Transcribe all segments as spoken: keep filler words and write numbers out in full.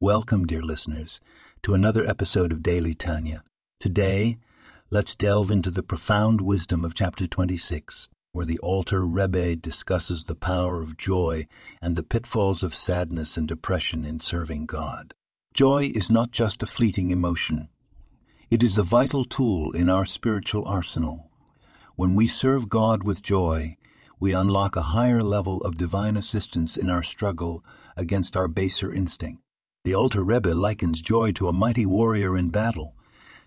Welcome, dear listeners, to another episode of Daily Tanya. Today, let's delve into the profound wisdom of chapter twenty-six, where the Alter Rebbe discusses the power of joy and the pitfalls of sadness and depression in serving God. Joy is not just a fleeting emotion. It is a vital tool in our spiritual arsenal. When we serve God with joy, we unlock a higher level of divine assistance in our struggle against our baser instinct. The Alter Rebbe likens joy to a mighty warrior in battle.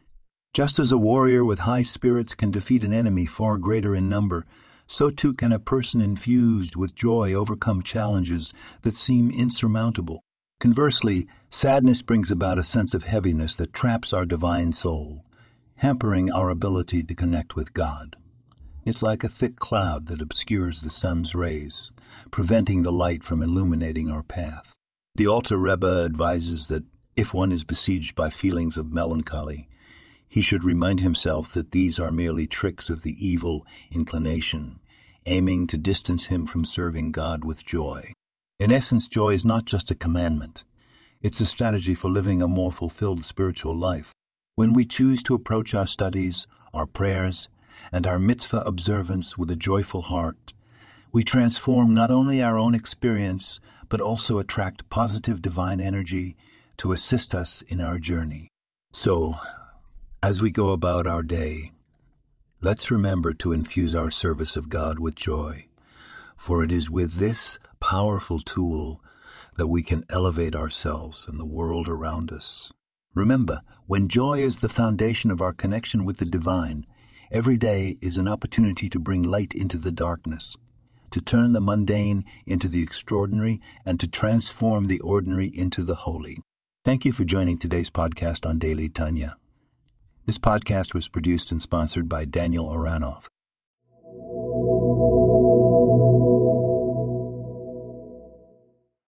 Just as a warrior with high spirits can defeat an enemy far greater in number, so too can a person infused with joy overcome challenges that seem insurmountable. Conversely, sadness brings about a sense of heaviness that traps our divine soul, hampering our ability to connect with God. It's like a thick cloud that obscures the sun's rays, preventing the light from illuminating our path. The Alter Rebbe advises that if one is besieged by feelings of melancholy, he should remind himself that these are merely tricks of the evil inclination, aiming to distance him from serving God with joy. In essence, joy is not just a commandment. It's a strategy for living a more fulfilled spiritual life. When we choose to approach our studies, our prayers, and our mitzvah observance with a joyful heart, we transform not only our own experience, but also attract positive divine energy to assist us in our journey. So, as we go about our day, let's remember to infuse our service of God with joy, for it is with this powerful tool that we can elevate ourselves and the world around us. Remember, when joy is the foundation of our connection with the divine, every day is an opportunity to bring light into the darkness, to turn the mundane into the extraordinary, and to transform the ordinary into the holy. Thank you for joining today's podcast on Daily Tanya. This podcast was produced and sponsored by Daniel Aronoff.